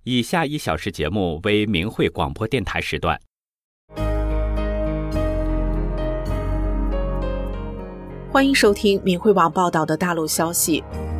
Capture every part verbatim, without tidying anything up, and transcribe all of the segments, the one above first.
以下一小时节目为明慧广播电台时段。 欢迎收听明慧网报道的大陆消息。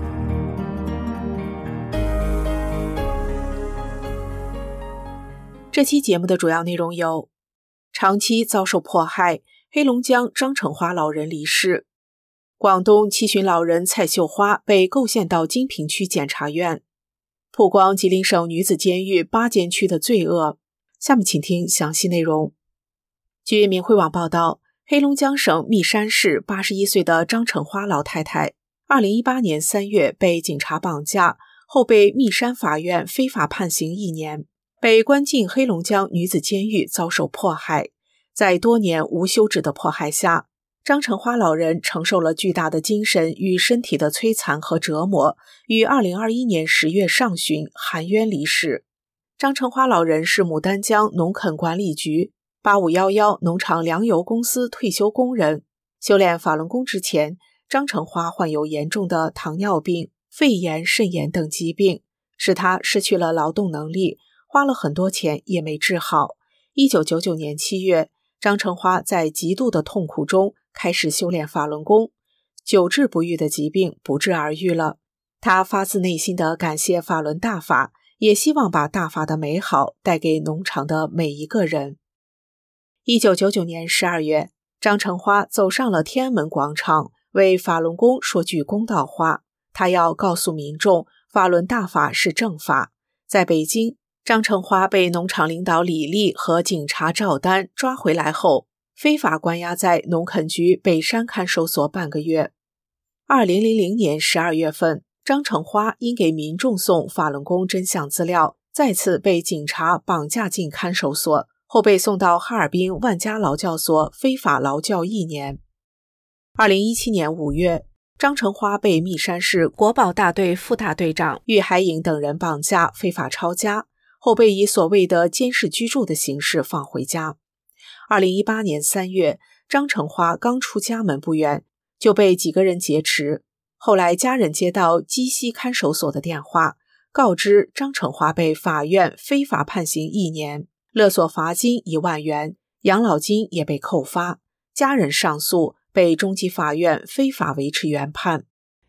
这期节目的主要内容有：长期遭受迫害，黑龙江张成花老人离世；广东七旬老人蔡秀花被构陷到金平区检察院；曝光吉林省女子监狱八监区的罪恶。下面请听详细内容。据明慧网报道，黑龙江省密山市八十一岁的张成花老太太，二零一八年三月被警察绑架，后被密山法院非法判刑一年，被关进黑龙江女子监狱遭受迫害。在多年无休止的迫害下，张成花老人承受了巨大的精神与身体的摧残和折磨，于二零二一年十月上旬含冤离世。张成花老人是牡丹江农垦管理局八五一一农场粮油公司退休工人。修炼法轮功之前，张成花患有严重的糖尿病、肺炎、肾炎等疾病，使他失去了劳动能力，花了很多钱也没治好。一九九九年七月，张成花在极度的痛苦中开始修炼法轮功，久治不愈的疾病不治而愈了。他发自内心地感谢法轮大法，也希望把大法的美好带给农场的每一个人。一九九九年十二月，张成花走上了天安门广场，为法轮功说句公道话。他要告诉民众，法轮大法是正法。在北京，张成花被农场领导李丽和警察赵丹抓回来后，非法关押在农垦局北山看守所半个月。二零零零年十二月份，张成花因给民众送法轮功真相资料，再次被警察绑架进看守所，后被送到哈尔滨万家劳教所非法劳教一年。二零一七年五月，张成花被密山市国保大队副大队长郁海颖等人绑架非法抄家，后被以所谓的监视居住的形式放回家。二零一八年三月，张成花刚出家门不远，就被几个人劫持。后来家人接到鸡西看守所的电话，告知张成花被法院非法判刑一年，勒索罚金一万元，养老金也被扣发。家人上诉，被中级法院非法维持原判。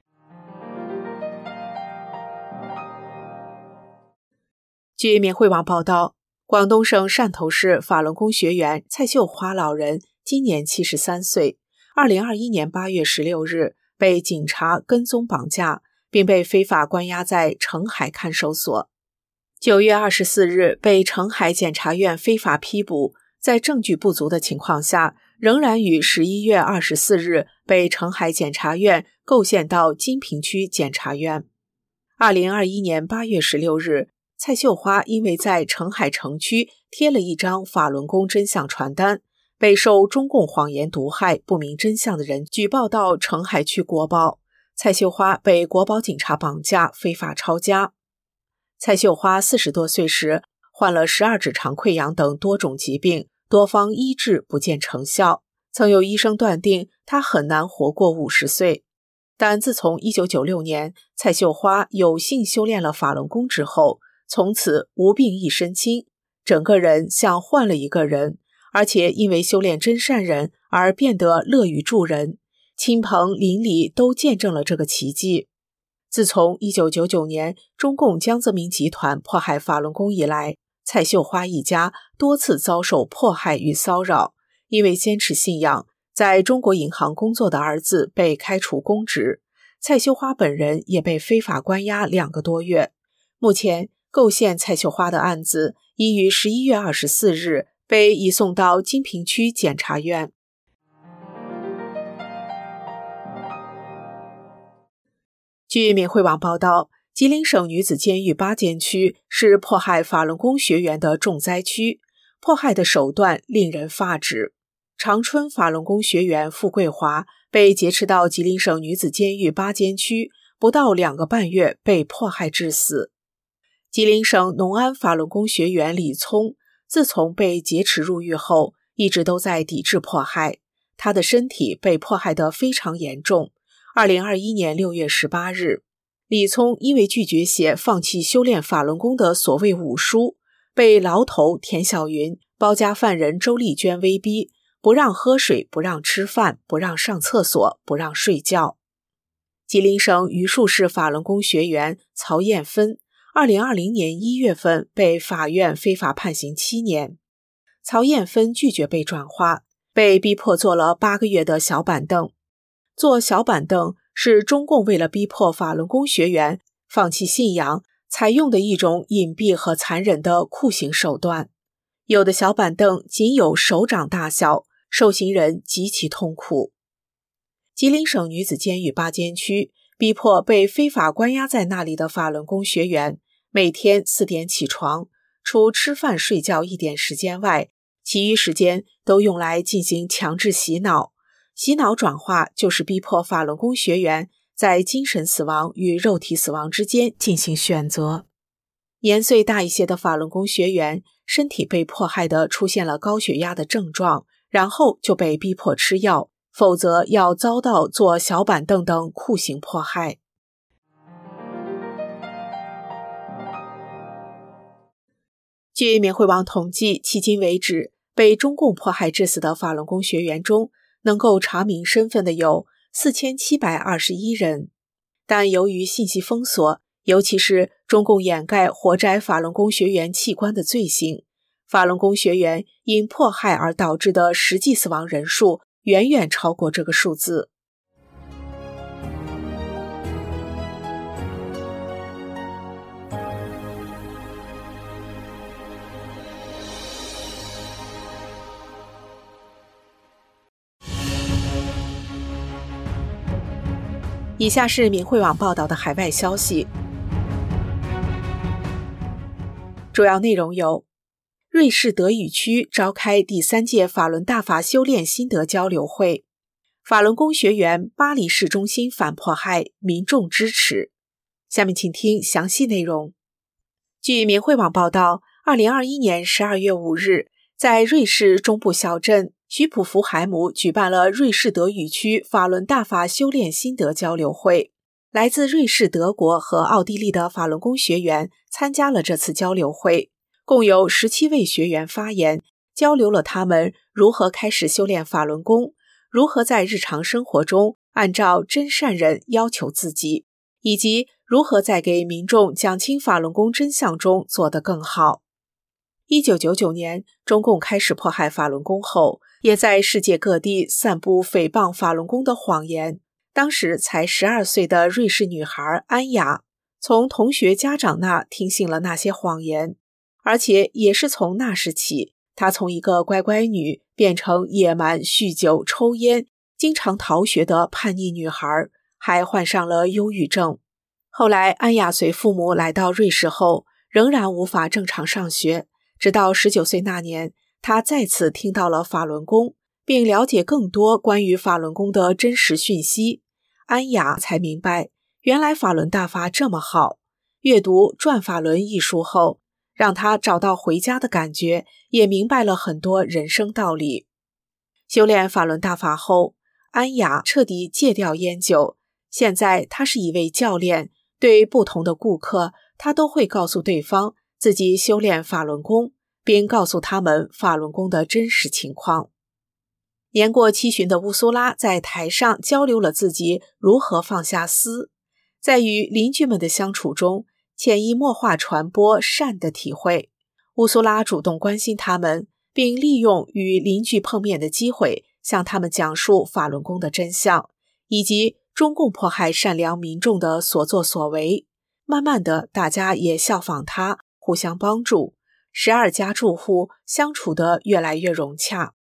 据明慧网报道，广东省汕头市法轮功学员蔡秀花老人今年七十三岁，二零二一年八月十六日被警察跟踪绑架，并被非法关押在澄海看守所。九月二十四日被澄海检察院非法批捕，在证据不足的情况下，仍然于十一月二十四日被澄海检察院构陷到金平区检察院。二零二一年八月十六日，蔡秀花因为在澄海城区贴了一张法轮功真相传单，被受中共谎言毒害不明真相的人举报到澄海区国保，蔡秀花被国保警察绑架非法抄家。蔡秀花四十多岁时患了十二指肠溃疡等多种疾病，多方医治不见成效，曾有医生断定她很难活过五十岁。但自从一九九六年蔡秀花有幸修炼了法轮功之后，从此无病一身轻，整个人像换了一个人，而且因为修炼真善人而变得乐于助人，亲朋邻里都见证了这个奇迹。自从一九九九年中共江泽民集团迫害法轮功以来，蔡秀花一家多次遭受迫害与骚扰，因为坚持信仰，在中国银行工作的儿子被开除公职，蔡秀花本人也被非法关押两个多月。目前构陷蔡秀花的案子已于十一月二十四日被移送到金平区检察院。据明慧网报道，吉林省女子监狱八监区是迫害法轮功学员的重灾区，迫害的手段令人发指。长春法轮功学员傅桂华被劫持到吉林省女子监狱八监区，不到两个半月被迫害致死。吉林省农安法轮功学员李聪，自从被劫持入狱后，一直都在抵制迫害，他的身体被迫害得非常严重。二零二一年六月十八日， 李聪因为拒绝写放弃修炼法轮功的所谓五书，被牢头田小云、包家犯人周丽娟威逼，不让喝水，不让吃饭，不让上厕所，不让睡觉。吉林省榆树市法轮功学员曹艳芬，二零二零年一月份被法院非法判刑七年。曹艳芬拒绝被转化，被逼迫坐了八个月的小板凳。坐小板凳是中共为了逼迫法轮功学员放弃信仰，采用的一种隐蔽和残忍的酷刑手段。有的小板凳仅有手掌大小，受刑人极其痛苦。吉林省女子监狱八间区逼迫被非法关押在那里的法轮功学员，每天四点起床，除吃饭睡觉一点时间外，其余时间都用来进行强制洗脑。洗脑转化就是逼迫法轮功学员在精神死亡与肉体死亡之间进行选择。年岁大一些的法轮功学员身体被迫害的出现了高血压的症状，然后就被逼迫吃药，否则要遭到坐小板凳等酷刑迫害。据缅惠网统计，迄今为止被中共迫害致死的法轮功学员中，能够查明身份的有四千七百二十一人，但由于信息封锁，尤其是中共掩盖活摘法轮功学员器官的罪行，法轮功学员因迫害而导致的实际死亡人数远远超过这个数字。以下是缅惠网报道的海外消息，主要内容有：瑞士德语区召开第三届法轮大法修炼心得交流会，法轮功学员巴黎市中心反迫害，民众支持。下面请听详细内容。据缅惠网报道，二零二一年十二月五日，在瑞士中部小镇徐普福海姆举办了瑞士德语区法轮大法修炼心得交流会。来自瑞士、德国和奥地利的法轮功学员参加了这次交流会，共有十七位学员发言，交流了他们如何开始修炼法轮功，如何在日常生活中按照真善忍要求自己，以及如何在给民众讲清法轮功真相中做得更好。一九九九年，中共开始迫害法轮功后，也在世界各地散布诽谤法轮功的谎言。当时才十二岁的瑞士女孩安雅，从同学家长那听信了那些谎言，而且也是从那时起，她从一个乖乖女变成野蛮、酗酒、抽烟、经常逃学的叛逆女孩，还患上了忧郁症。后来安雅随父母来到瑞士后，仍然无法正常上学，直到十九岁那年，她再次听到了法轮功，并了解更多关于法轮功的真实讯息。安雅才明白，原来法轮大法这么好。阅读《转法轮》一书后，让她找到回家的感觉，也明白了很多人生道理。修炼法轮大法后，安雅彻底戒掉烟酒。现在她是一位教练，对不同的顾客，她都会告诉对方自己修炼法轮功，并告诉他们法轮功的真实情况。年过七旬的乌苏拉在台上交流了自己如何放下私，在与邻居们的相处中，潜移默化传播善的体会。乌苏拉主动关心他们，并利用与邻居碰面的机会，向他们讲述法轮功的真相，以及中共迫害善良民众的所作所为。慢慢的，大家也效仿他，互相帮助，十二家住户相处得越来越融洽。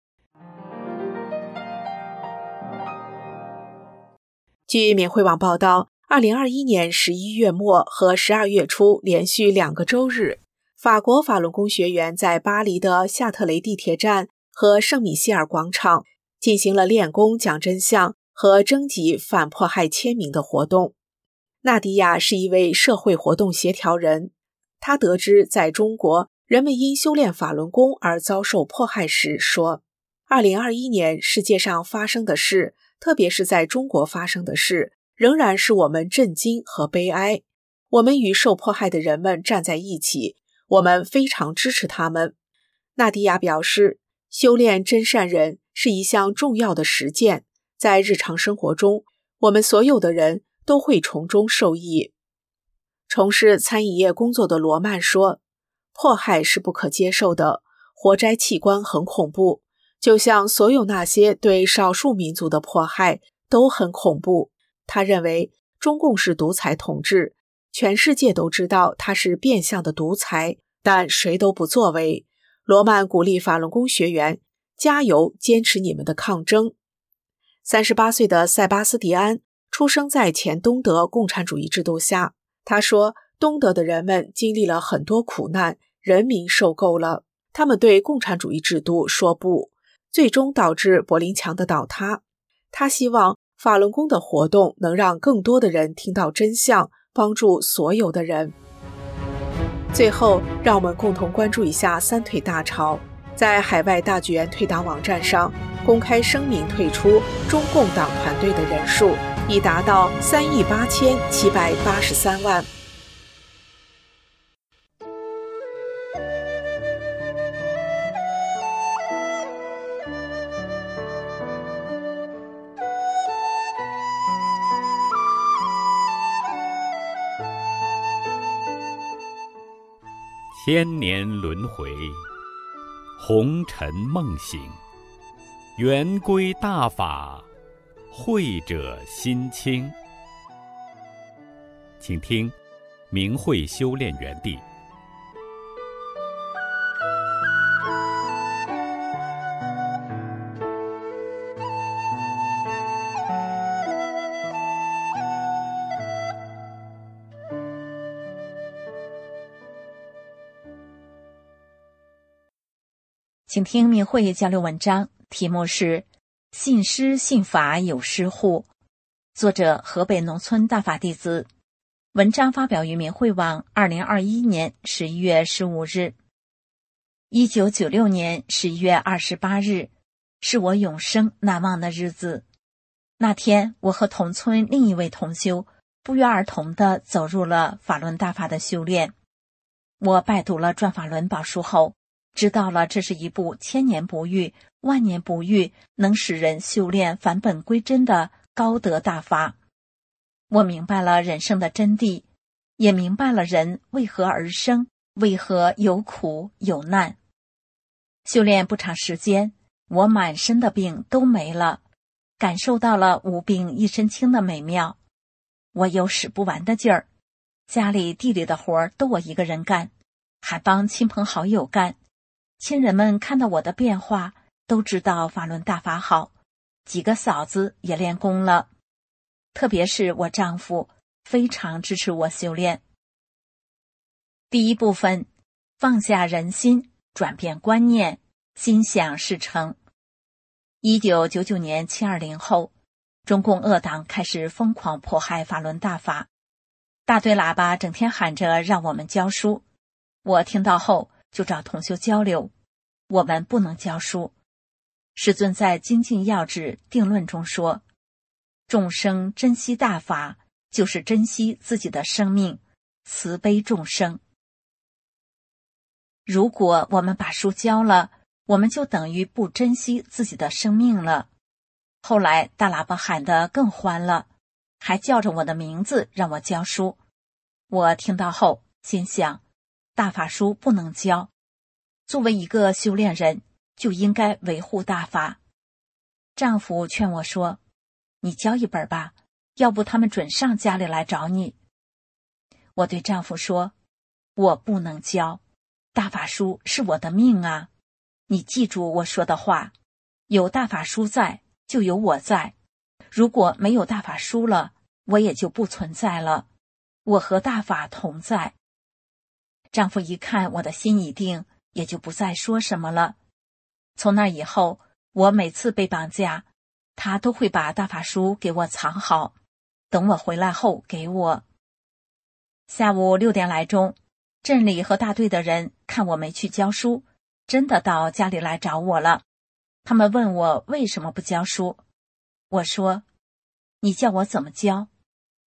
据缅惠网报道，二零二一年十一月末和十二月初连续两个周日，法国法轮功学员在巴黎的夏特雷地铁站和圣米歇尔广场进行了练功讲真相和征集反迫害签名的活动。纳迪亚是一位社会活动协调人，他得知在中国人们因修炼法轮功而遭受迫害时说，二零二一年世界上发生的事，特别是在中国发生的事， 仍然是我们震惊和悲哀。我们与受迫害的人们站在一起，我们非常支持他们。纳迪亚表示，修炼真善忍是一项重要的实践，在日常生活中，我们所有的人都会从中受益。从事餐饮业工作的罗曼说，迫害是不可接受的，活摘器官很恐怖，就像所有那些对少数民族的迫害都很恐怖。他认为中共是独裁统治，全世界都知道它是变相的独裁，但谁都不作为。罗曼鼓励法轮功学员加油，坚持你们的抗争。三十八岁的塞巴斯蒂安出生在前东德共产主义制度下。他说，东德的人们经历了很多苦难，人民受够了，他们对共产主义制度说不，最终导致柏林墙的倒塌。他希望法轮功的活动能让更多的人听到真相，帮助所有的人。最后，让我们共同关注一下三退大潮。在海外大剧院退党网站上公开声明退出中共党团队的人数已达到三亿八千七百八十三万。 千年轮回，红尘梦醒，圆规大法，慧者心清。请听明慧修炼园地。 请听明慧交流文章，题目是信师信法有师乎，作者河北农村大法弟子。文章发表于明慧网二零二一年十一月十五日。一九九六年十一月二十八日是我永生难忘的日子。那天我和同村另一位同修不约而同地走入了法轮大法的修炼。我拜读了转法轮宝书后，知道了这是一部千年不遇、万年不遇，能使人修炼返本归真的高德大法。我明白了人生的真谛，也明白了人为何而生，为何有苦有难。修炼不长时间，我满身的病都没了，感受到了无病一身轻的美妙。我有使不完的劲儿，家里地里的活儿都我一个人干，还帮亲朋好友干。亲人们看到我的变化，都知道法轮大法好，几个嫂子也练功了。特别是我丈夫非常支持我修炼。第一部分，放下人心，转变观念，心想事成。一九九九年七二零后，中共恶党开始疯狂迫害法轮大法，大队喇叭整天喊着让我们教书。我听到后就找同修交流，我们不能教书。师尊在《精进要旨定论》中说，众生珍惜大法，就是珍惜自己的生命，慈悲众生。如果我们把书教了，我们就等于不珍惜自己的生命了。后来大喇叭喊得更欢了，还叫着我的名字让我教书。我听到后心想，大法书不能教，作为一个修炼人，就应该维护大法。丈夫劝我说，你教一本吧，要不他们准上家里来找你。我对丈夫说，我不能教，大法书是我的命啊，你记住我说的话，有大法书在，就有我在，如果没有大法书了，我也就不存在了，我和大法同在。丈夫一看我的心已定，也就不再说什么了。从那以后，我每次被绑架，他都会把大法书给我藏好，等我回来后给我。下午六点来钟，镇里和大队的人看我没去教书，真的到家里来找我了。他们问我为什么不教书，我说，你叫我怎么教，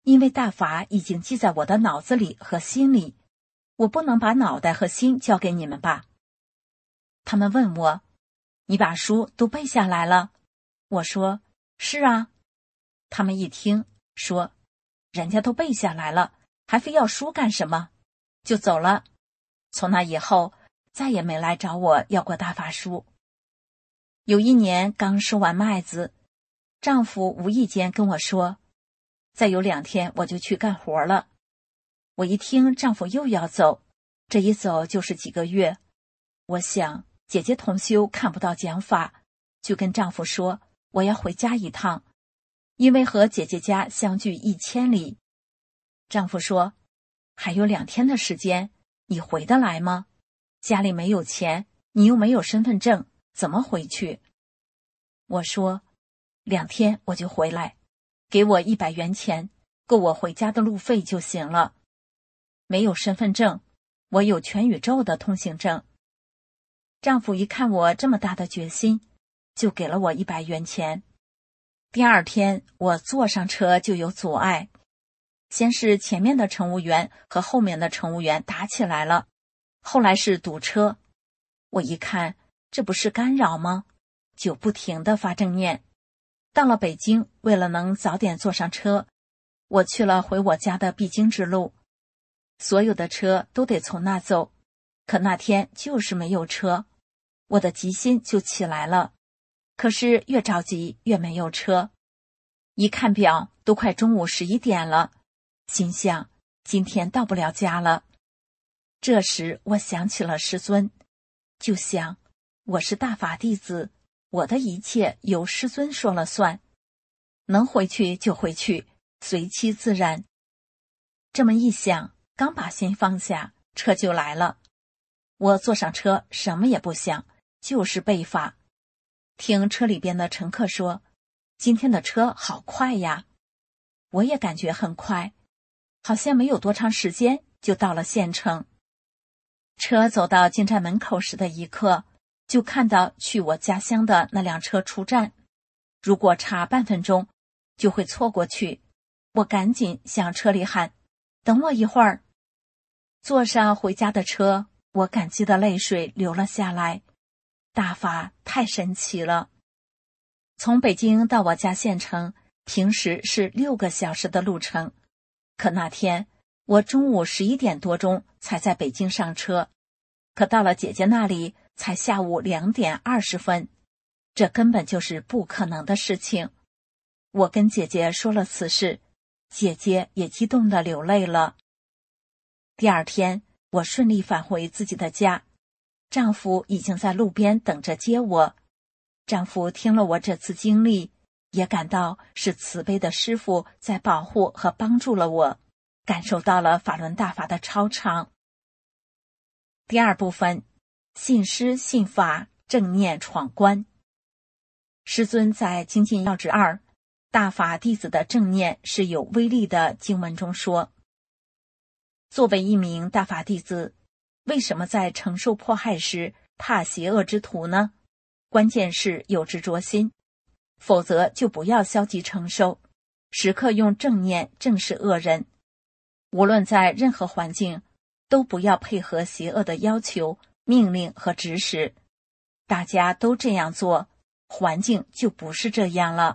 因为大法已经记在我的脑子里和心里，我不能把脑袋和心交给你们吧。他们问我，你把书都背下来了？我说，是啊。他们一听，说，人家都背下来了，还非要书干什么？就走了。从那以后，再也没来找我要过大法书。有一年刚收完麦子，丈夫无意间跟我说，再有两天我就去干活了。我一听丈夫又要走，这一走就是几个月。我想姐姐同修看不到讲法，就跟丈夫说我要回家一趟，因为和姐姐家相距一千里。丈夫说，还有两天的时间，你回得来吗？家里没有钱，你又没有身份证，怎么回去？我说，两天我就回来，给我一百元钱，够我回家的路费就行了。没有身份证，我有全宇宙的通行证。丈夫一看我这么大的决心，就给了我一百元钱。第二天我坐上车就有阻碍，先是前面的乘务员和后面的乘务员打起来了，后来是堵车。我一看，这不是干扰吗？就不停地发正念。到了北京，为了能早点坐上车，我去了回我家的必经之路。所有的车都得从那走，可那天就是没有车，我的急心就起来了。可是越着急越没有车，一看表都快中午十一点了，心想今天到不了家了。这时我想起了师尊，就想我是大法弟子，我的一切由师尊说了算，能回去就回去，随其自然。这么一想，刚把心放下，车就来了。我坐上车，什么也不想，就是背法。听车里边的乘客说，今天的车好快呀。我也感觉很快，好像没有多长时间就到了县城。车走到进站门口时的一刻，就看到去我家乡的那辆车出站，如果差半分钟就会错过去。我赶紧向车里喊，等我一会儿。坐上回家的车，我感激的泪水流了下来。大法太神奇了。从北京到我家县城，平时是六个小时的路程，可那天我中午十一点多钟才在北京上车，可到了姐姐那里才下午两点二十分，这根本就是不可能的事情。我跟姐姐说了此事，姐姐也激动地流泪了。第二天，我顺利返回自己的家，丈夫已经在路边等着接我。丈夫听了我这次经历，也感到是慈悲的师父在保护和帮助了我，感受到了法轮大法的超常。第二部分，信师信法，正念闯关。师尊在精进要旨二大法弟子的正念是有威力的经文中说，作为一名大法弟子，为什么在承受迫害时怕邪恶之徒呢？关键是有执着心，否则就不要消极承受，时刻用正念正视恶人。无论在任何环境，都不要配合邪恶的要求、命令和指使。大家都这样做，环境就不是这样了。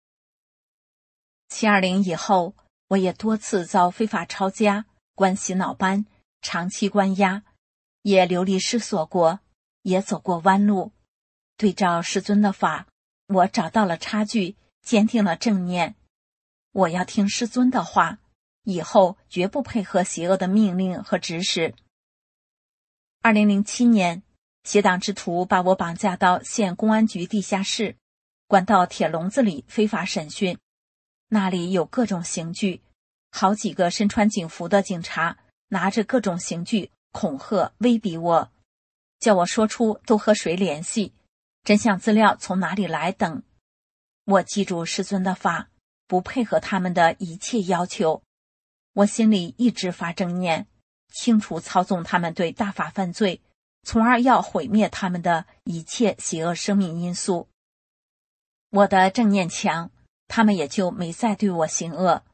七二零以后，我也多次遭非法抄家、关洗脑班、长期关押，也流离失所过，也走过弯路。对照师尊的法，我找到了差距，坚定了正念。我要听师尊的话，以后绝不配合邪恶的命令和指使。二零零七年，邪党之徒把我绑架到县公安局地下室，关到铁笼子里非法审讯。那里有各种刑具，好几个身穿警服的警察拿着各种刑具恐吓威逼我，叫我说出都和谁联系，真相资料从哪里来等。我记住师尊的法，不配合他们的一切要求。我心里一直发正念，清楚操纵他们对大法犯罪，从而要毁灭他们的一切邪恶生命因素。我的正念强，他们也就没再对我行恶。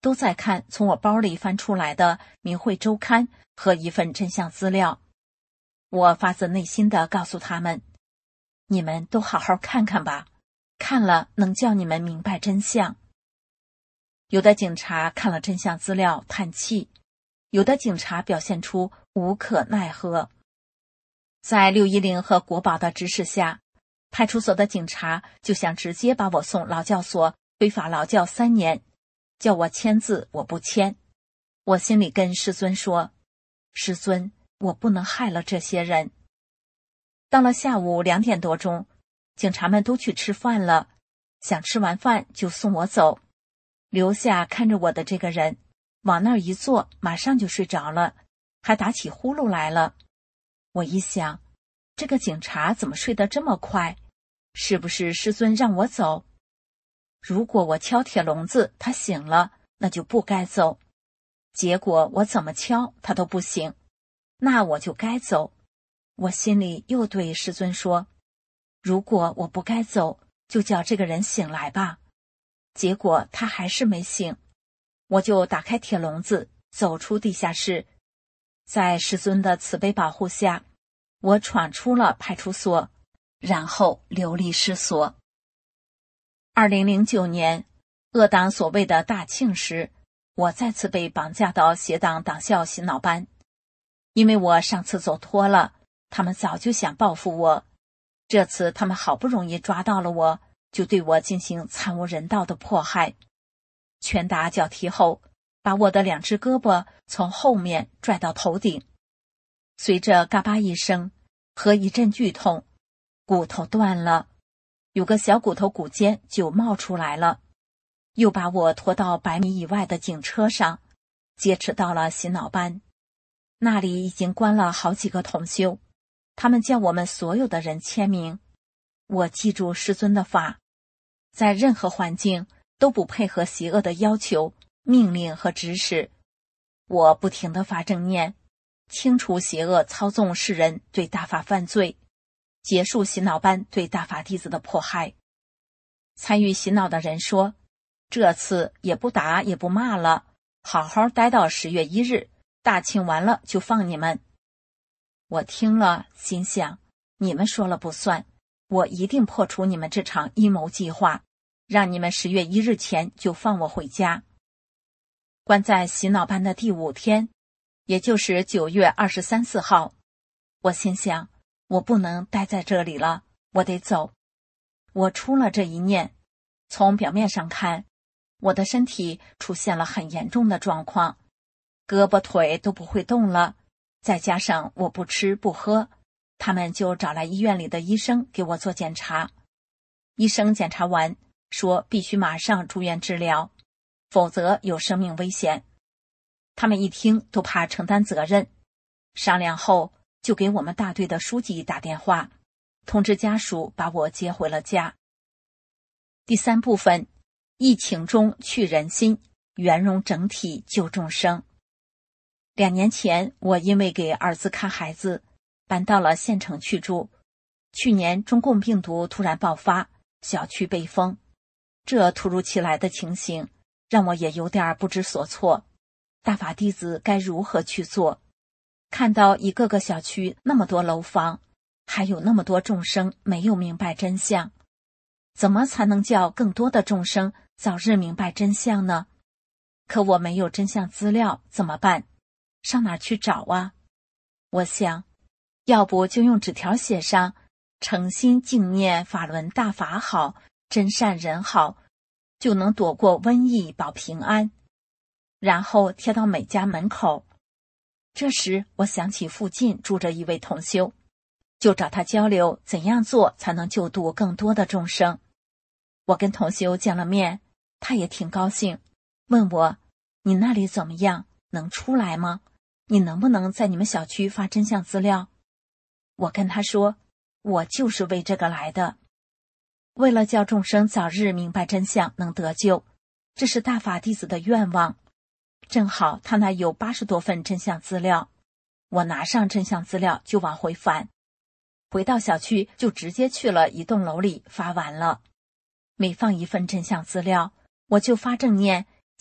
都在看从我包里翻出来的《明慧周刊》和一份真相资料。我发自内心地告诉他们，你们都好好看看吧，看了能叫你们明白真相。有的警察看了真相资料叹气，有的警察表现出无可奈何。在六一零和国保的指使下，派出所的警察就想直接把我送劳教所非法劳教三年，叫我签字，我不签。我心里跟师尊说，师尊，我不能害了这些人。到了下午两点多钟，警察们都去吃饭了，想吃完饭就送我走，留下看着我的这个人往那儿一坐，马上就睡着了，还打起呼噜来了。我一想，这个警察怎么睡得这么快？是不是师尊让我走？如果我敲铁笼子他醒了，那就不该走。结果我怎么敲他都不醒，那我就该走。我心里又对师尊说，如果我不该走，就叫这个人醒来吧。结果他还是没醒，我就打开铁笼子，走出地下室。在师尊的慈悲保护下，我闯出了派出所，然后流离失所。二零零九年，恶党所谓的大庆时，我再次被绑架到邪党党校洗脑班。因为我上次走脱了，他们早就想报复我。这次他们好不容易抓到了我，就对我进行惨无人道的迫害。拳打脚踢后，把我的两只胳膊从后面拽到头顶，随着嘎巴一声和一阵剧痛，骨头断了，有个小骨头骨尖就冒出来了。又把我拖到百米以外的警车上，劫持到了洗脑班。那里已经关了好几个同修，他们叫我们所有的人签名。我记住师尊的法，在任何环境都不配合邪恶的要求、命令和指使。我不停地发正念，清除邪恶操纵世人对大法犯罪，结束洗脑班对大法弟子的迫害。参与洗脑的人说，这次也不打也不骂了，好好待到十月一日，大庆完了就放你们。我听了心想，你们说了不算，我一定破除你们这场阴谋计划，让你们十月一日前就放我回家。关在洗脑班的第五天，也就是九月二十三四号，我心想，我不能待在这里了，我得走。我出了这一念，从表面上看，我的身体出现了很严重的状况，胳膊腿都不会动了，再加上我不吃不喝，他们就找来医院里的医生给我做检查。医生检查完说必须马上住院治疗，否则有生命危险。他们一听都怕承担责任，商量后就给我们大队的书记打电话，通知家属把我接回了家。第三部分，疫情中去人心，圆融整体救众生。两年前，我因为给儿子看孩子，搬到了县城去住。去年中共病毒突然爆发，小区被封，这突如其来的情形让我也有点不知所措。大法弟子该如何去做？看到一个个小区那么多楼房，还有那么多众生没有明白真相，怎么才能叫更多的众生早日明白真相呢？可我没有真相资料，怎么办？上哪儿去找啊？我想，要不就用纸条写上诚心敬念法轮大法好，真善人好，就能躲过瘟疫保平安，然后贴到每家门口。这时我想起附近住着一位同修，就找他交流怎样做才能救度更多的众生。我跟同修见了面，他也挺高兴，问我，你那里怎么样？能出来吗？你能不能在你们小区发真相资料？我跟他说，我就是为这个来的，为了叫众生早日明白真相，能得救，这是大法弟子的愿望。正好他那有八十多份真相资料，我拿上真相资料就往回返，回到小区就直接去了一栋楼里发完了。每放一份真相资料，我就发正念，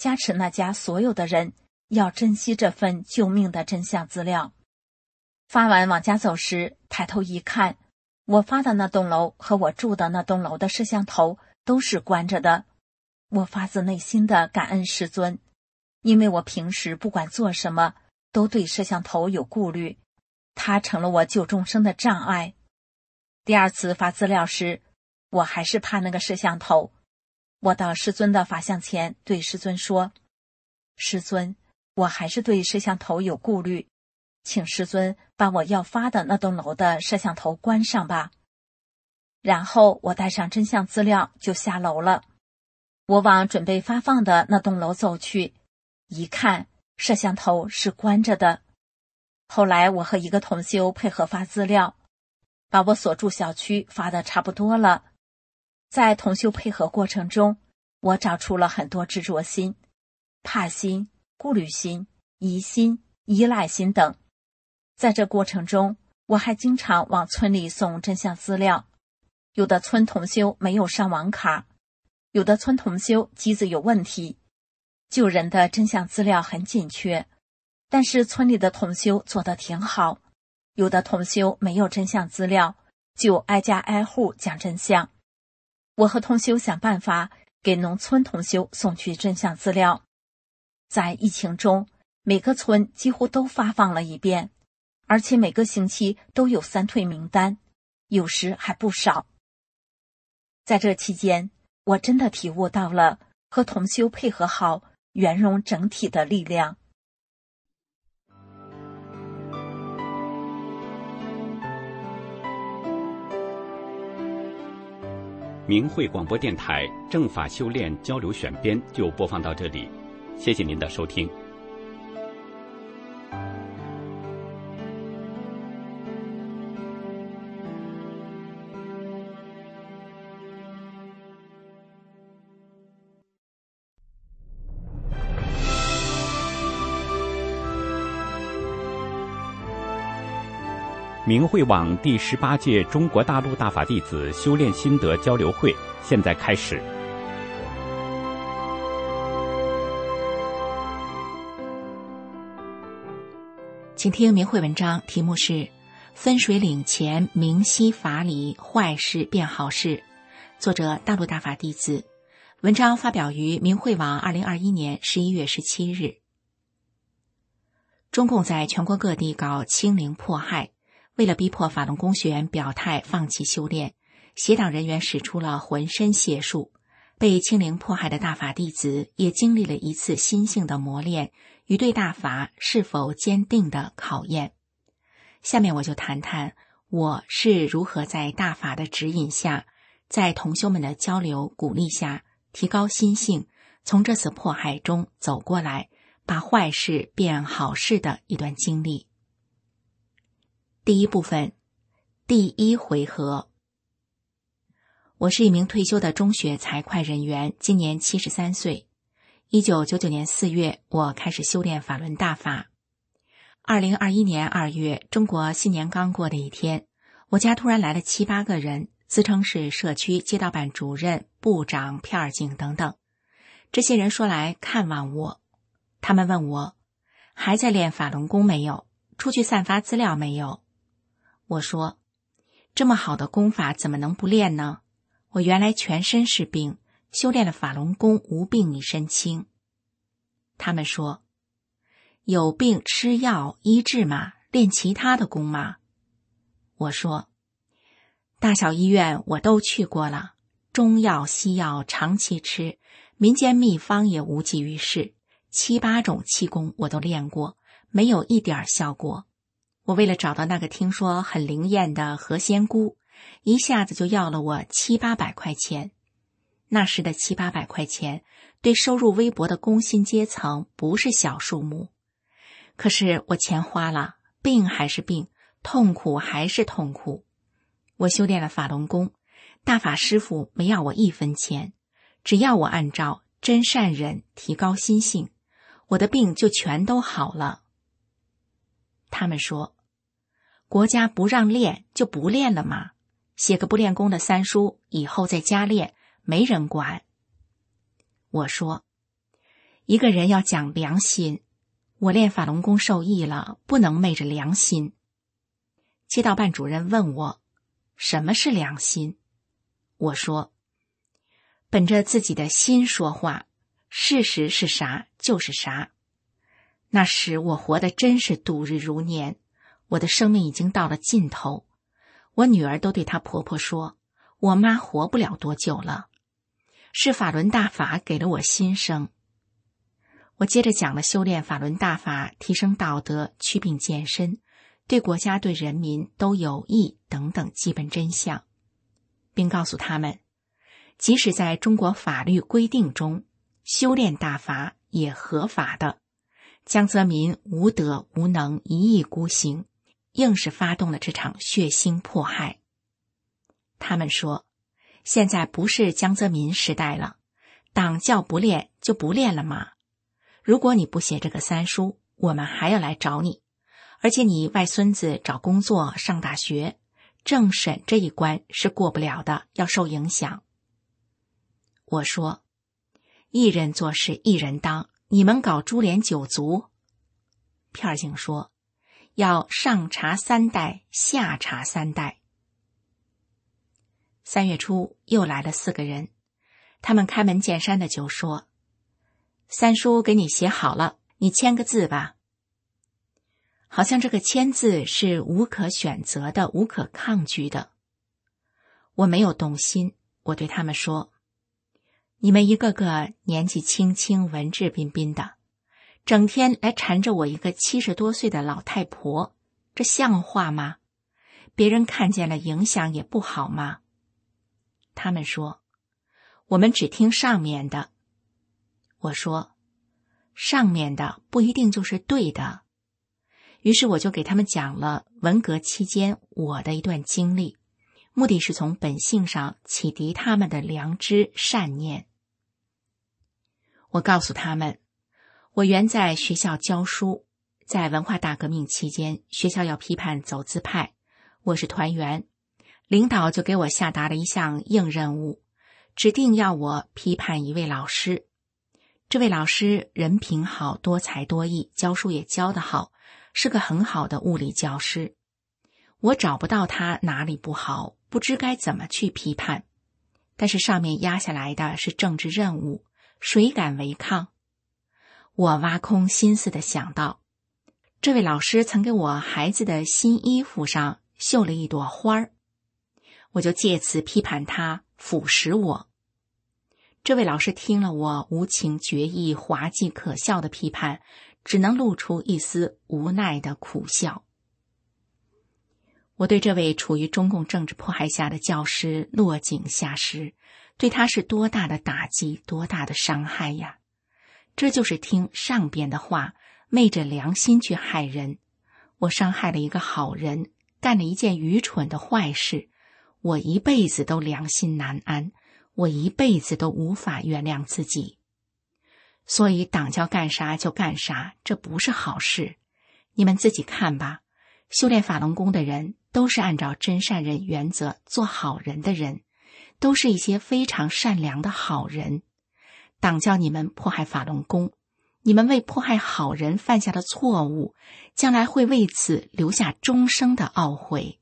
加持那家所有的人要珍惜这份救命的真相资料。发完往家走时，抬头一看，我发的那栋楼和我住的那栋楼的摄像头都是关着的。我发自内心的感恩师尊，因为我平时不管做什么都对摄像头有顾虑，它成了我救众生的障碍。第二次发资料时，我还是怕那个摄像头。我到师尊的法像前对师尊说，师尊，我还是对摄像头有顾虑，请师尊把我要发的那栋楼的摄像头关上吧。然后我带上真相资料就下楼了。我往准备发放的那栋楼走去，一看摄像头是关着的。后来我和一个同修配合发资料，把我所住小区发的差不多了。在同修配合过程中，我找出了很多执着心、怕心、顾虑心、疑心、依赖心等。在这过程中，我还经常往村里送真相资料。有的村同修没有上网卡，有的村同修机子有问题，救人的真相资料很紧缺，但是村里的同修做得挺好。有的同修没有真相资料，就挨家挨户讲真相。我和同修想办法给农村同修送去真相资料。在疫情中，每个村几乎都发放了一遍，而且每个星期都有三退名单，有时还不少。在这期间，我真的体悟到了和同修配合好，圆融整体的力量。 明慧广播电台正法修炼交流选编就播放到这里，谢谢您的收听。明慧网第十八届中国大陆大法弟子修炼心得交流会现在开始。 请听明慧文章，题目是分水岭前明晰法理，坏事变好事，作者大陆大法弟子，文章发表于明慧网二零二一年十一月十七日。中共在全国各地搞清零迫害，为了逼迫法轮功学员表态放弃修炼，协党人员使出了浑身解数。被清零迫害的大法弟子也经历了一次心性的磨练与对大法是否坚定的考验。下面我就谈谈我是如何在大法的指引下，在同修们的交流鼓励下，提高心性，从这次迫害中走过来，把坏事变好事的一段经历。第一部分，第一回合。我是一名退休的中学财会人员，今年七十三岁。一九九九年四月，我开始修炼法轮大法。二零二一年二月，中国新年刚过的一天，我家突然来了七八个人，自称是社区街道办主任、部长、片警等等。这些人说来看望我，他们问我还在练法轮功没有，出去散发资料没有。我说这么好的功法怎么能不练呢？我原来全身是病，修炼了法轮功，无病一身轻。他们说有病吃药医治嘛，练其他的功嘛。我说大小医院我都去过了，中药西药长期吃，民间秘方也无济于事，七八种气功我都练过，没有一点效果。我为了找到那个听说很灵验的何仙姑，一下子就要了我七八百块钱。那时的七八百块钱，对收入微薄的工薪阶层不是小数目。可是我钱花了，病还是病，痛苦还是痛苦。我修炼了法轮功，大法师父没要我一分钱，只要我按照真善忍提高心性，我的病就全都好了。他们说国家不让练就不练了嘛，写个不练功的三书，以后在家练，没人管。我说一个人要讲良心，我练法轮功受益了，不能昧着良心。街道办主任问我，什么是良心？我说，本着自己的心说话，事实是啥就是啥。那时我活得真是度日如年，我的生命已经到了尽头。我女儿都对她婆婆说，我妈活不了多久了。是法轮大法给了我新生。我接着讲了修炼法轮大法，提升道德，祛病健身，对国家对人民都有益等等基本真相，并告诉他们，即使在中国法律规定中，修炼大法也合法的。江泽民无德无能，一意孤行，硬是发动了这场血腥迫害。他们说，现在不是江泽民时代了，党叫不练就不练了吗？如果你不写这个三书，我们还要来找你，而且你外孙子找工作上大学，政审这一关是过不了的，要受影响。我说，一人做事一人当，你们搞株连九族。片儿警说，要上查三代，下查三代。三月初又来了四个人，他们开门见山的就说，三叔给你写好了，你签个字吧。好像这个签字是无可选择的，无可抗拒的。我没有动心，我对他们说，你们一个个年纪轻轻，文质彬彬的，整天来缠着我一个七十多岁的老太婆，这像话吗？别人看见了影响也不好吗？他们说，我们只听上面的。我说，上面的不一定就是对的。于是我就给他们讲了文革期间我的一段经历，目的是从本性上启迪他们的良知善念。我告诉他们，我原在学校教书，在文化大革命期间，学校要批判走资派，我是团员，领导就给我下达了一项硬任务，指定要我批判一位老师。这位老师人品好，多才多艺，教书也教得好，是个很好的物理教师。我找不到他哪里不好，不知该怎么去批判。但是上面压下来的是政治任务，谁敢违抗？我挖空心思地想到，这位老师曾给我孩子的新衣服上绣了一朵花儿，我就借此批判他，腐蚀我。这位老师听了我无情决意、滑稽可笑的批判，只能露出一丝无奈的苦笑。我对这位处于中共政治迫害下的教师落井下石，对他是多大的打击，多大的伤害呀！这就是听上边的话，昧着良心去害人。我伤害了一个好人，干了一件愚蠢的坏事，我一辈子都良心难安，我一辈子都无法原谅自己。所以党叫干啥就干啥，这不是好事。你们自己看吧，修炼法轮功的人都是按照真善忍原则做好人的人，都是一些非常善良的好人。党叫你们迫害法轮功，你们为迫害好人犯下的错误，将来会为此留下终生的懊悔。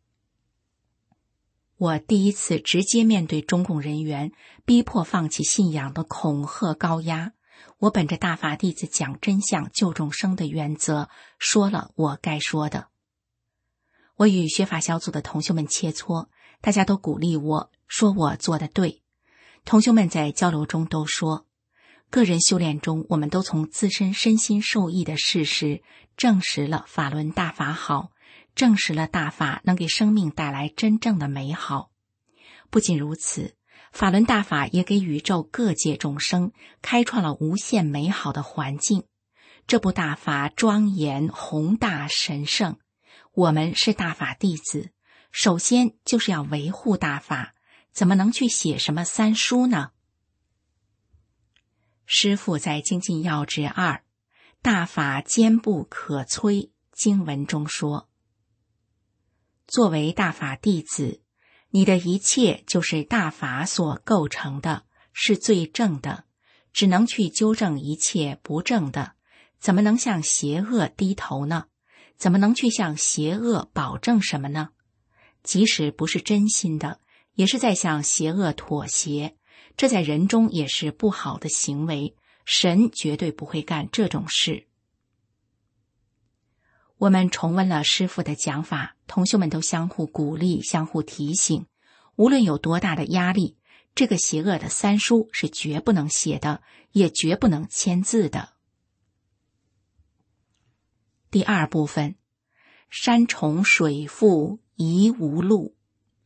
我第一次直接面对中共人员逼迫放弃信仰的恐吓高压，我本着大法弟子讲真相救众生的原则，说了我该说的。我与学法小组的同学们切磋，大家都鼓励我，说我做得对。同学们在交流中都说，个人修炼中我们都从自身身心受益的事实，证实了法轮大法好，证实了大法能给生命带来真正的美好。不仅如此，法轮大法也给宇宙各界众生开创了无限美好的环境。这部大法庄严宏大神圣，我们是大法弟子，首先就是要维护大法，怎么能去写什么三书呢？师父在精进要旨二大法坚不可摧经文中说，作为大法弟子，你的一切就是大法所构成的，是最正的， 只能去纠正一切不正的，怎么能向邪恶低头呢？怎么能去向邪恶保证什么呢？即使不是真心的，也是在向邪恶妥协，这在人中也是不好的行为，神绝对不会干这种事。我们重温了师父的讲法，同修们都相互鼓励，相互提醒，无论有多大的压力，这个邪恶的三书是绝不能写的，也绝不能签字的。第二部分，山重水复疑无路。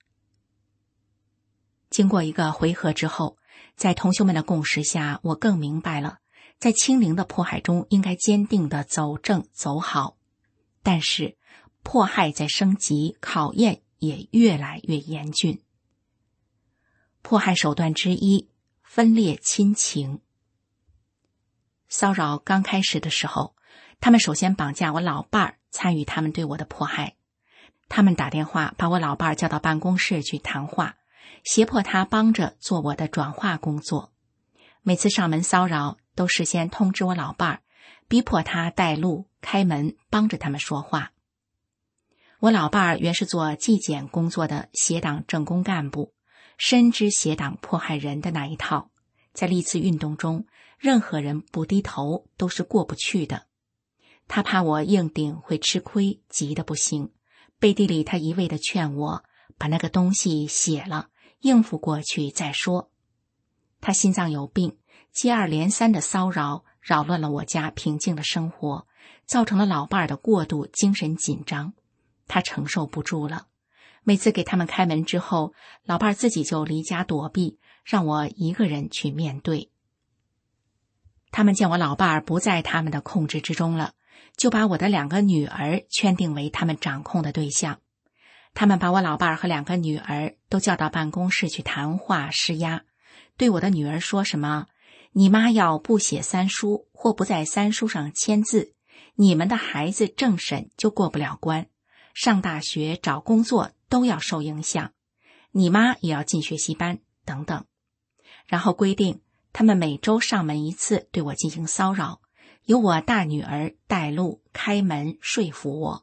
经过一个回合之后，在同修们的共识下，我更明白了，在清零的迫害中应该坚定地走正走好。但是迫害在升级，考验也越来越严峻。迫害手段之一，分裂亲情。骚扰刚开始的时候，他们首先绑架我老伴儿，参与他们对我的迫害。他们打电话把我老伴儿叫到办公室去谈话，胁迫他帮着做我的转化工作。每次上门骚扰都事先通知我老伴儿，逼迫他带路开门帮着他们说话。我老伴儿原是做纪检工作的邪党政工干部，深知邪党迫害人的那一套，在历次运动中，任何人不低头都是过不去的。他怕我硬顶会吃亏，急得不行。背地里他一味地劝我把那个东西写了，应付过去再说。他心脏有病，接二连三的骚扰扰乱了我家平静的生活，造成了老伴儿的过度精神紧张，他承受不住了。每次给他们开门之后，老伴儿自己就离家躲避，让我一个人去面对。他们见我老伴儿不在他们的控制之中了，就把我的两个女儿圈定为他们掌控的对象。他们把我老伴儿和两个女儿都叫到办公室去谈话施压，对我的女儿说什么，你妈要不写三书或不在三书上签字，你们的孩子政审就过不了关，上大学找工作都要受影响，你妈也要进学习班等等。然后规定他们每周上门一次对我进行骚扰，由我大女儿带路开门说服我。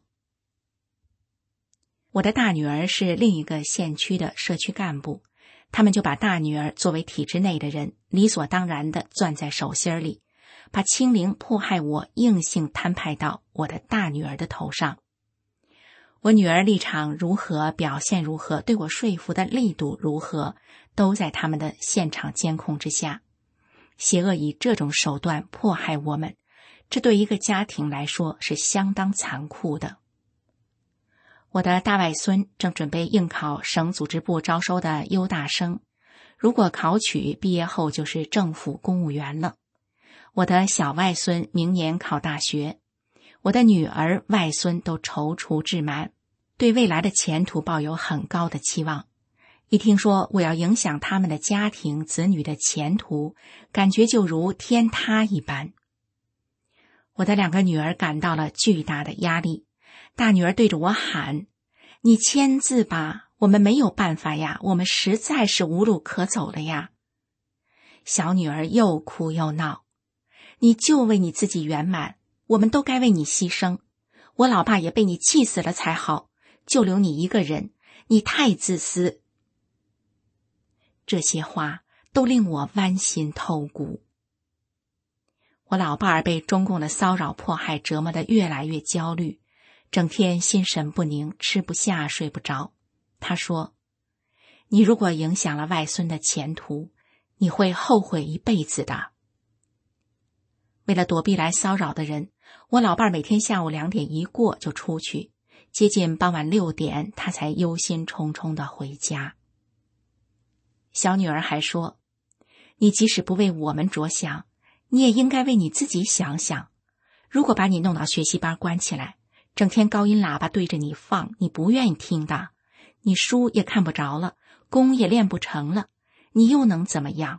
我的大女儿是另一个县区的社区干部，他们就把大女儿作为体制内的人，理所当然地攥在手心里，把清零迫害我硬性摊派到我的大女儿的头上。我女儿立场如何，表现如何，对我说服的力度如何，都在他们的现场监控之下。邪恶以这种手段迫害我们，这对一个家庭来说是相当残酷的。我的大外孙正准备应考省组织部招收的优大生，如果考取，毕业后就是政府公务员了。我的小外孙明年考大学，我的女儿外孙都踌躇志满，对未来的前途抱有很高的期望。一听说我要影响他们的家庭子女的前途，感觉就如天塌一般。我的两个女儿感到了巨大的压力，大女儿对着我喊，你签字吧，我们没有办法呀，我们实在是无路可走了呀。小女儿又哭又闹，你就为你自己圆满，我们都该为你牺牲，我老爸也被你气死了才好，就留你一个人，你太自私。这些话都令我剜心透骨。我老伴儿被中共的骚扰迫害折磨得越来越焦虑，整天心神不宁，吃不下睡不着。他说，你如果影响了外孙的前途，你会后悔一辈子的。为了躲避来骚扰的人，我老伴儿每天下午两点一过就出去，接近傍晚六点他才忧心忡忡地回家。小女儿还说，你即使不为我们着想，你也应该为你自己想想，如果把你弄到学习班关起来，整天高音喇叭对着你放，你不愿意听的，你书也看不着了，功也练不成了，你又能怎么样？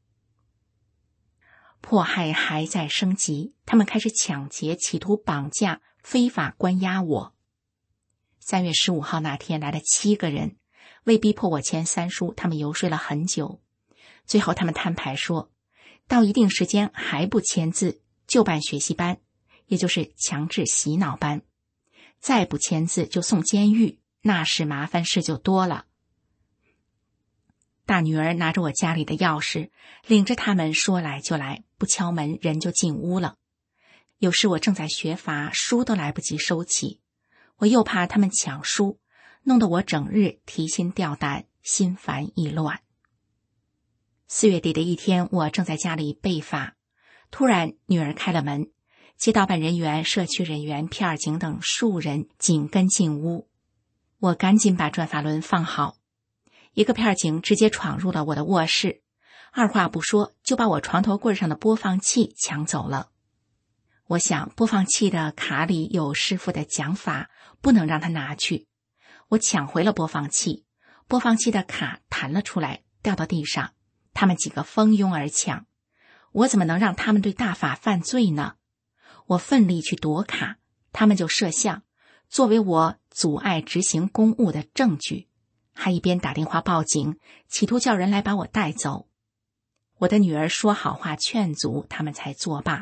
迫害还在升级，他们开始抢劫，企图绑架，非法关押我。三月十五号那天来了七个人，为逼迫我签三书，他们游说了很久。最后他们摊牌说， 到一定时间还不签字，就办学习班，也就是强制洗脑班，再不签字就送监狱，那时麻烦事就多了。大女儿拿着我家里的钥匙，领着他们说来就来，不敲门人就进屋了。有时我正在学法，书都来不及收起，我又怕他们抢书，弄得我整日提心吊胆，心烦意乱。四月底的一天，我正在家里备法，突然女儿开了门，街道办人员、社区人员、片警等数人紧跟进屋。我赶紧把转法轮放好，一个片警直接闯入了我的卧室，二话不说就把我床头柜上的播放器抢走了。我想播放器的卡里有师父的讲法，不能让他拿去。我抢回了播放器，播放器的卡弹了出来，掉到地上，他们几个蜂拥而抢。我怎么能让他们对大法犯罪呢？我奋力去夺卡，他们就摄像，作为我阻碍执行公务的证据，还一边打电话报警，企图叫人来把我带走。我的女儿说好话劝阻，他们才作罢。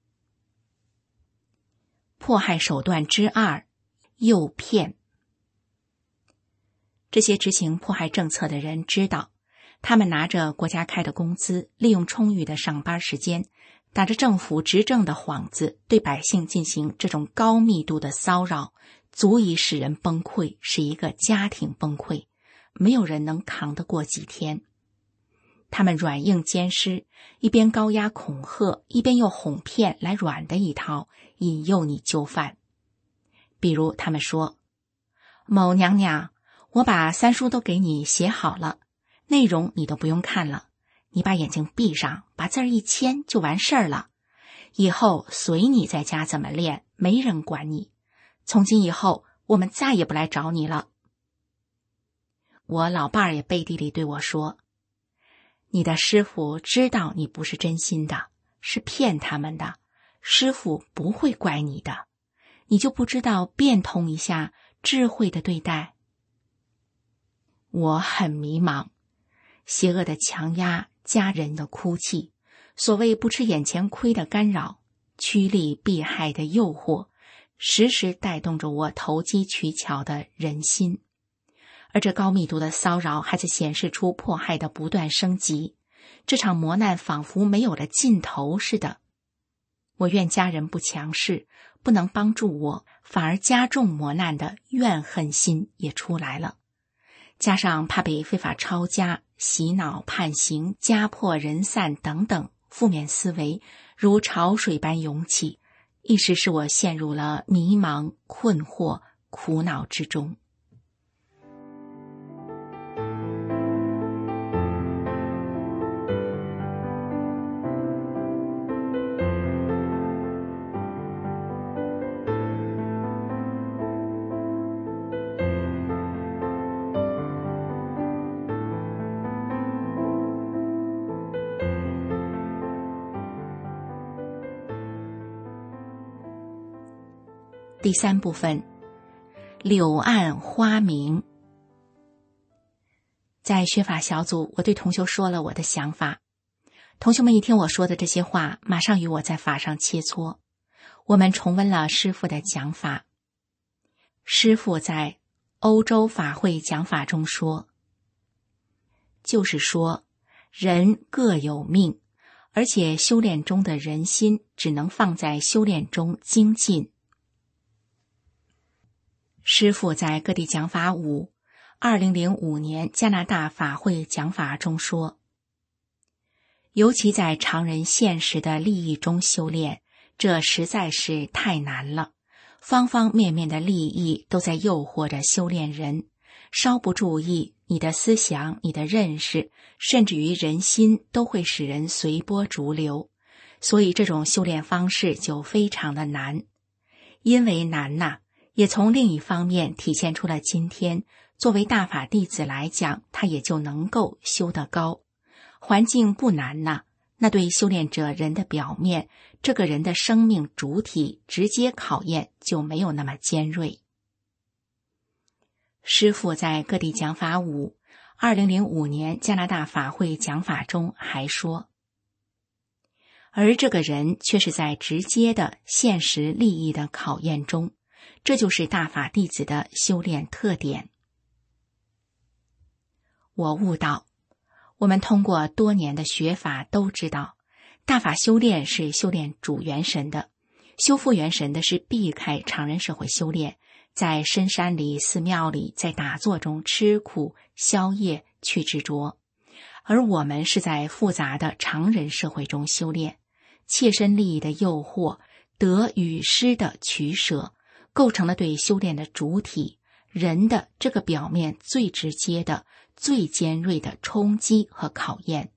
迫害手段之二，诱骗。这些执行迫害政策的人知道，他们拿着国家开的工资，利用充裕的上班时间，打着政府执政的幌子，对百姓进行这种高密度的骚扰，足以使人崩溃，是一个家庭崩溃，没有人能扛得过几天。他们软硬兼施，一边高压恐吓，一边又哄骗来软的一套，引诱你就范。比如他们说，某娘娘，我把三书都给你写好了，内容你都不用看了，你把眼睛闭上，把字儿一签就完事儿了，以后随你在家怎么练，没人管你，从今以后我们再也不来找你了。我老伴儿也背地里对我说，你的师父知道你不是真心的，是骗他们的，师父不会怪你的，你就不知道变通一下，智慧的对待。我很迷茫，邪恶的强压，家人的哭泣，所谓不吃眼前亏的干扰，趋利避害的诱惑，时时带动着我投机取巧的人心。而这高密度的骚扰还在显示出迫害的不断升级，这场磨难仿佛没有了尽头似的。我愿家人不强势，不能帮助我，反而加重磨难的怨恨心也出来了。加上怕被非法抄家、洗脑、判刑、家破人散等等负面思维如潮水般涌起，一时使我陷入了迷茫、困惑、苦恼之中。第三部分，柳暗花明。在学法小组，我对同修说了我的想法，同修们一听我说的这些话，马上与我在法上切磋。我们重温了师父的讲法。师父在欧洲法会讲法中说，就是说人各有命，而且修炼中的人心只能放在修炼中精进。师父在各地讲法五二零零五年加拿大法会讲法中说，尤其在常人现实的利益中修炼，这实在是太难了，方方面面的利益都在诱惑着修炼人，稍不注意，你的思想、你的认识，甚至于人心都会使人随波逐流，所以这种修炼方式就非常的难。因为难呐、啊也从另一方面体现出了今天作为大法弟子来讲，他也就能够修得高。环境不难呐、啊，那对修炼者人的表面，这个人的生命主体直接考验就没有那么尖锐。师父在各地讲法五二零零五年加拿大法会讲法中还说， 而这个人却是在直接的现实利益的考验中，这就是大法弟子的修炼特点。我悟到，我们通过多年的学法都知道，大法修炼是修炼主元神的，修复元神的是避开常人社会修炼，在深山里、寺庙里，在打坐中吃苦、消业、去执着。而我们是在复杂的常人社会中修炼，切身利益的诱惑、得与失的取舍，构成了对修炼的主体，人的这个表面最直接的、最尖锐的冲击和考验。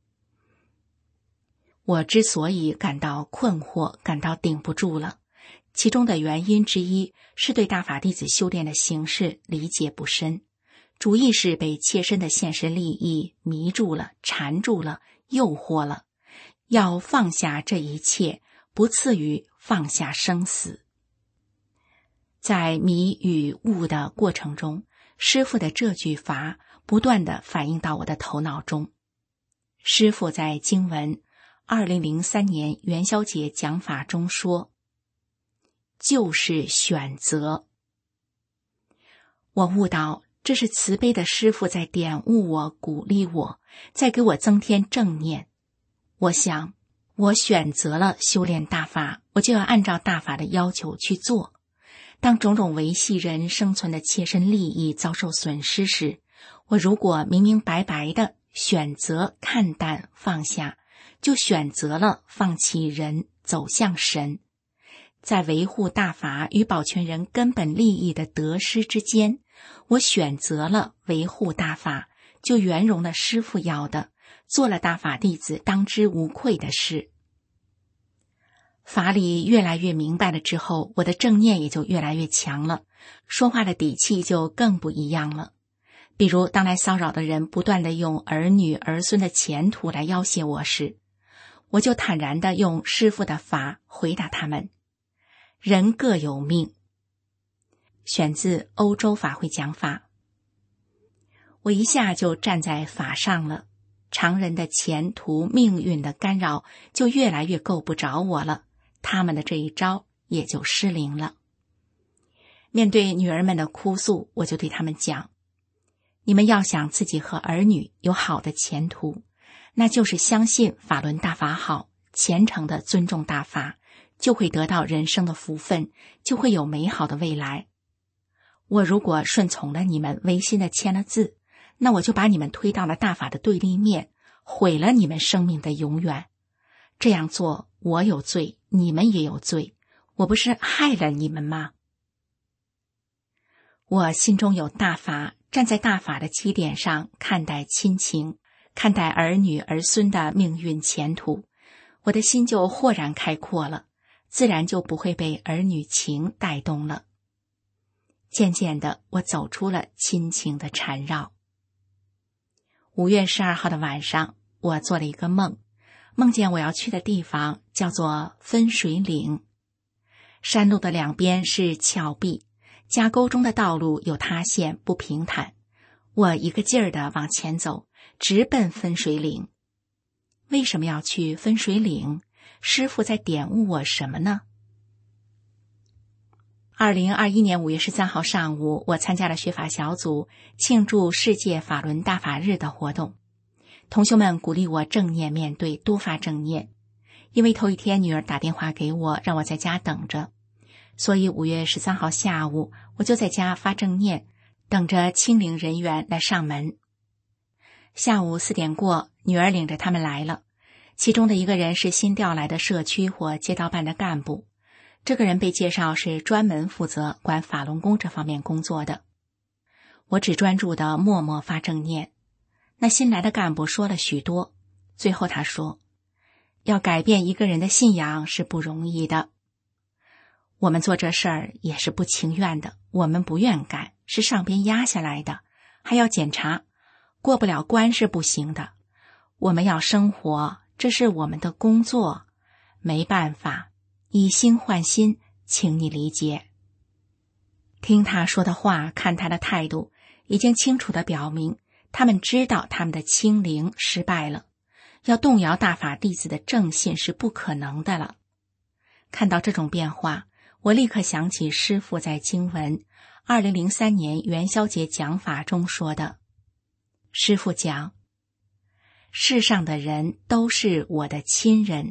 我之所以感到困惑，感到顶不住了，其中的原因之一是对大法弟子修炼的形式理解不深，主意是被切身的现实利益迷住了、缠住了、诱惑了。要放下这一切，不次于放下生死。在迷与悟的过程中，师父的这句法不断地反映到我的头脑中。师父在经文二零零三年元宵节讲法中说，就是选择。我悟到，这是慈悲的师父在点悟我、鼓励我，在给我增添正念。我想，我选择了修炼大法，我就要按照大法的要求去做。当种种维系人生存的切身利益遭受损失时，我如果明明白白地选择看淡放下，就选择了放弃人，走向神。在维护大法与保全人根本利益的得失之间，我选择了维护大法，就圆融了师父要的，做了大法弟子当之无愧的事。法理越来越明白了之后，我的正念也就越来越强了，说话的底气就更不一样了。比如当来骚扰的人不断地用儿女儿孙的前途来要挟我时，我就坦然地用师父的法回答他们，人各有命。选自欧洲法会讲法。我一下就站在法上了，常人的前途命运的干扰就越来越够不着我了，他们的这一招也就失灵了。面对女儿们的哭诉，我就对他们讲，你们要想自己和儿女有好的前途，那就是相信法轮大法好，虔诚的尊重大法，就会得到人生的福分，就会有美好的未来。我如果顺从了你们，违心的签了字，那我就把你们推到了大法的对立面，毁了你们生命的永远。这样做，我有罪，你们也有罪，我不是害了你们吗？我心中有大法，站在大法的起点上看待亲情，看待儿女儿孙的命运前途，我的心就豁然开阔了，自然就不会被儿女情带动了。渐渐的，我走出了亲情的缠绕。五月十二号的晚上，我做了一个梦，梦见我要去的地方叫做分水岭。山路的两边是峭壁，夹沟中的道路有塌陷不平坦。我一个劲儿地往前走，直奔分水岭。为什么要去分水岭？师父在点悟我什么呢？二零二一年五月十三号上午，我参加了学法小组庆祝世界法轮大法日的活动。同学们鼓励我正念面对，多发正念。因为头一天女儿打电话给我，让我在家等着，所以五月十三号下午，我就在家发正念，等着清零人员来上门。下午四点过，女儿领着他们来了，其中的一个人是新调来的社区或街道办的干部。这个人被介绍是专门负责管法轮功这方面工作的。我只专注地默默发正念。那新来的干部说了许多，最后他说，要改变一个人的信仰是不容易的。我们做这事儿也是不情愿的，我们不愿干，是上边压下来的，还要检查，过不了关是不行的。我们要生活，这是我们的工作，没办法，以心换心，请你理解。听他说的话，看他的态度，已经清楚地表明他们知道他们的清零失败了， 要动摇大法弟子的正信是不可能的了。看到这种变化，我立刻想起师父在经文二零零三年元宵节讲法中说的。师父讲，世上的人都是我的亲人。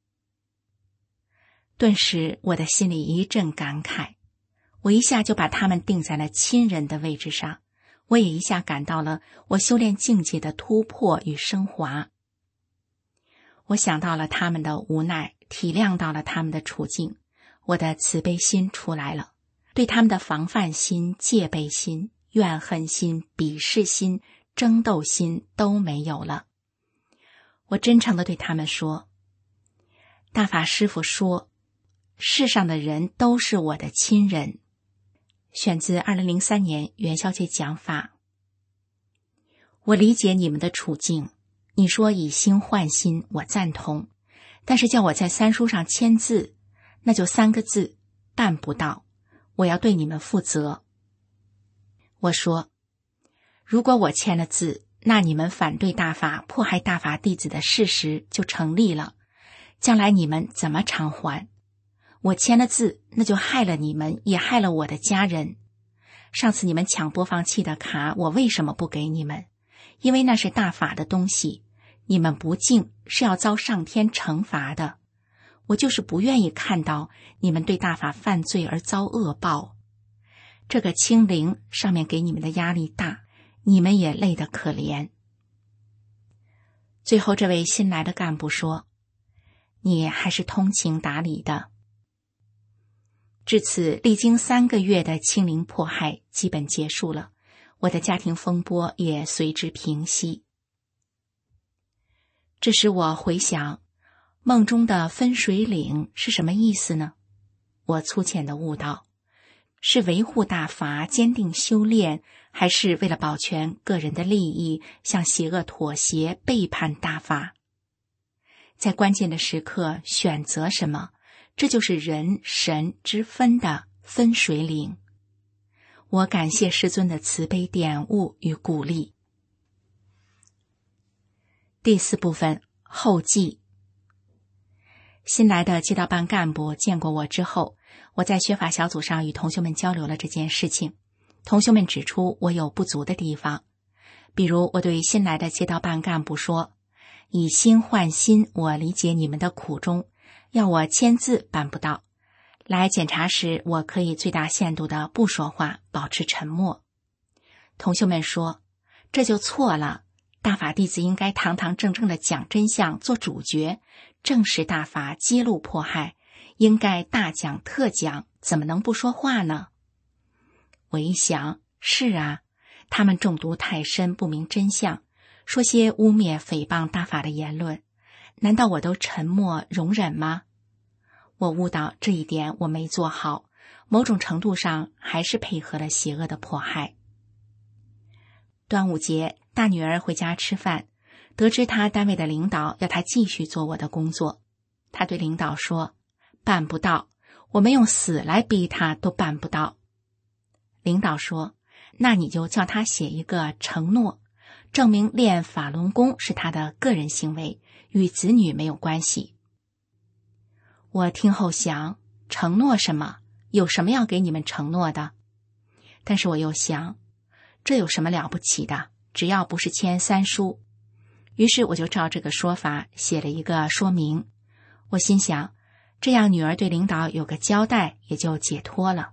顿时我的心里一阵感慨，我一下就把他们定在了亲人的位置上，我也一下感到了我修炼境界的突破与升华。我想到了他们的无奈，体谅到了他们的处境，我的慈悲心出来了，对他们的防范心、戒备心、怨恨心、鄙视心、争斗心都没有了。我真诚地对他们说，大法师父说，世上的人都是我的亲人。选自二零零三年元宵节讲法。我理解你们的处境，你说以心换心，我赞同，但是叫我在三书上签字，那就三个字，办不到，我要对你们负责。我说，如果我签了字，那你们反对大法、迫害大法弟子的事实就成立了，将来你们怎么偿还？我签了字，那就害了你们，也害了我的家人。上次你们抢播放器的卡，我为什么不给你们？因为那是大法的东西，你们不敬是要遭上天惩罚的。我就是不愿意看到你们对大法犯罪而遭恶报。这个清零上面给你们的压力大，你们也累得可怜。最后这位新来的干部说，你还是通情达理的。至此，历经三个月的清零迫害基本结束了，我的家庭风波也随之平息。这时我回想，梦中的分水岭是什么意思呢？我粗浅地悟到，是维护大法、坚定修炼，还是为了保全个人的利益，向邪恶妥协、背叛大法？在关键的时刻选择什么，这就是人神之分的分水岭。我感谢师尊的慈悲点悟与鼓励。第四部分后记。新来的街道办干部见过我之后，我在学法小组上与同学们交流了这件事情。同学们指出我有不足的地方，比如我对新来的街道办干部说，以心换心，我理解你们的苦衷，要我签字办不到，来检查时我可以最大限度的不说话，保持沉默。同学们说，这就错了，大法弟子应该堂堂正正的讲真相，做主角，正视大法，揭露迫害，应该大讲特讲，怎么能不说话呢？我一想，是啊，他们中毒太深，不明真相，说些污蔑诽谤大法的言论，难道我都沉默容忍吗？我悟到这一点我没做好，某种程度上还是配合了邪恶的迫害。端午节，大女儿回家吃饭，得知她单位的领导要她继续做我的工作，她对领导说，办不到，我们用死来逼她都办不到。领导说，那你就叫她写一个承诺，证明练法轮功是她的个人行为，与子女没有关系。我听后想，承诺什么？有什么要给你们承诺的？但是我又想，这有什么了不起的？只要不是签三书。于是我就照这个说法写了一个说明。我心想，这样女儿对领导有个交代，也就解脱了。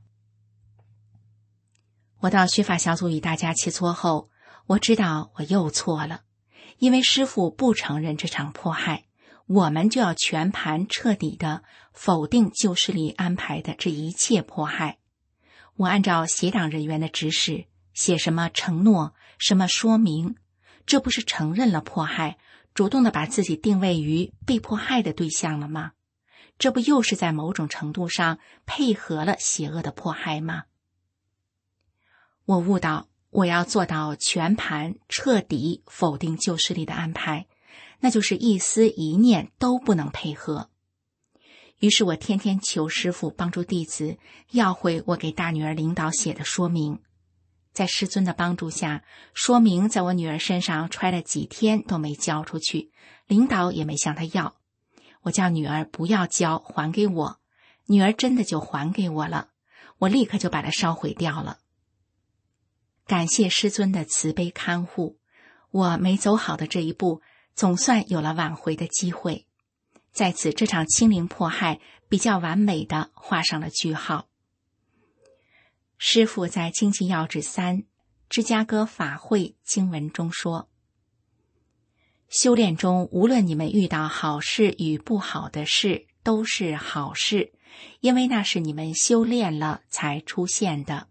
我到学法小组与大家切磋后，我知道我又错了，因为师父不承认这场迫害，我们就要全盘彻底的否定旧势力安排的这一切迫害。我按照协党人员的指示写什么承诺，什么说明，这不是承认了迫害，主动的把自己定位于被迫害的对象了吗？这不又是在某种程度上配合了邪恶的迫害吗？我悟到，我要做到全盘彻底否定旧势力的安排，那就是一丝一念都不能配合。于是我天天求师父帮助弟子要回我给大女儿领导写的说明。 在师尊的帮助下，说明在我女儿身上揣了几天都没交出去，领导也没向她要。我叫女儿不要交，还给我，女儿真的就还给我了，我立刻就把它烧毁掉了。感谢师尊的慈悲看护，我没走好的这一步，总算有了挽回的机会。在此，这场清零迫害比较完美地画上了句号。师父在经济要旨三芝加哥法会经文中说，修炼中无论你们遇到好事与不好的事，都是好事，因为那是你们修炼了才出现的。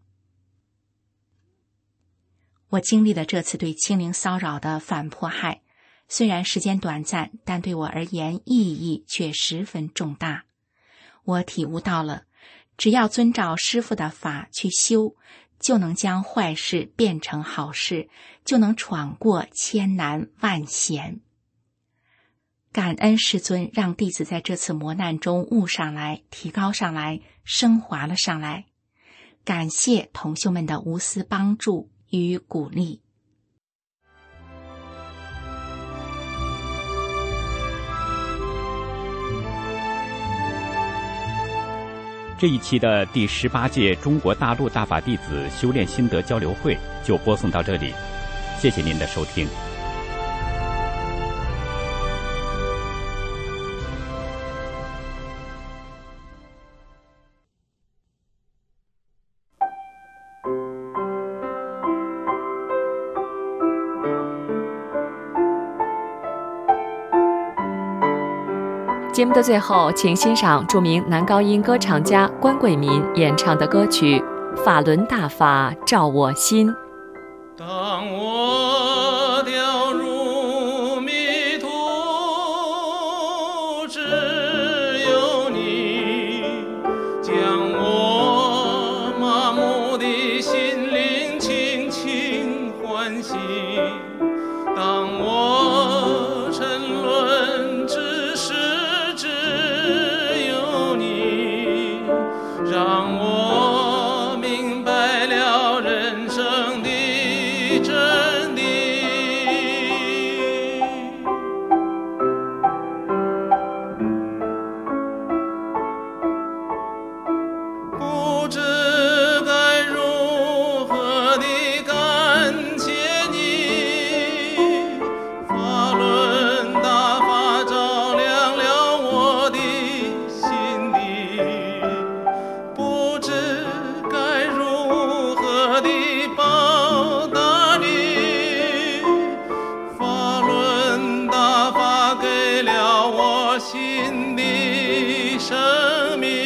我经历了这次对清零骚扰的反迫害，虽然时间短暂，但对我而言意义却十分重大。我体悟到了，只要遵照师父的法去修，就能将坏事变成好事，就能闯过千难万险。感恩师尊让弟子在这次磨难中悟上来，提高上来，升华了上来。感谢同修们的无私帮助与鼓励。 这一期的第十八届中国大陆大法弟子修炼心得交流会就播送到这里，谢谢您的收听。 节目的最后，请欣赏著名男高音歌唱家关贵民演唱的歌曲《法轮大法照我心》。 当我掉入迷途，只有你将我麻木的心灵轻轻唤醒。当我沉沦之时，让我明白了人生的真理。不知该如何地感谢你，法轮大法照亮了我的心底。不知该如何地报答你，法轮大法给了我新的生命。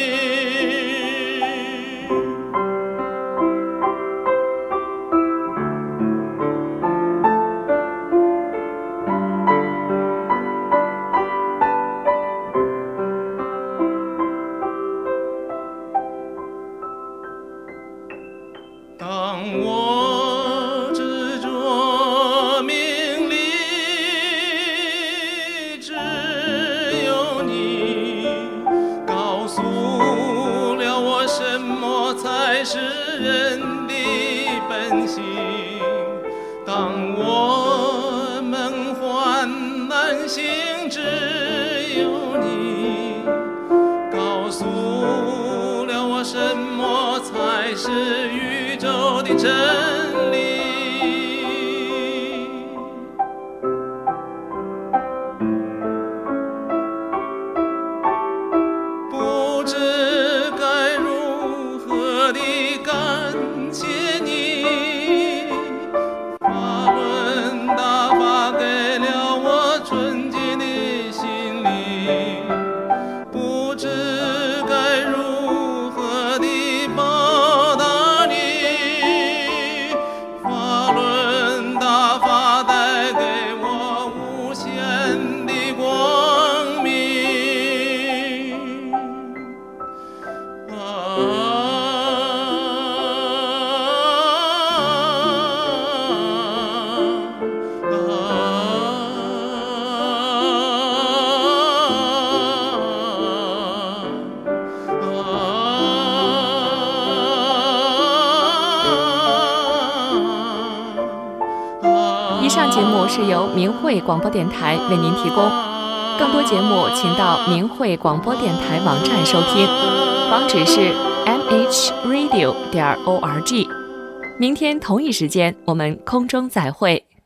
当我执着名利，只有你告诉了我什么才是人的本性。当我梦幻难醒，只有你告诉了我什么才是宇宙的真理。不知该如何地感谢你，法轮大法给了我纯洁的心灵。不知该如何地报答你， 以上节目是由明慧广播电台为您提供，更多节目请到明慧广播电台网站收听，网址是 m h radio 点 org。明天同一时间，我们空中再会。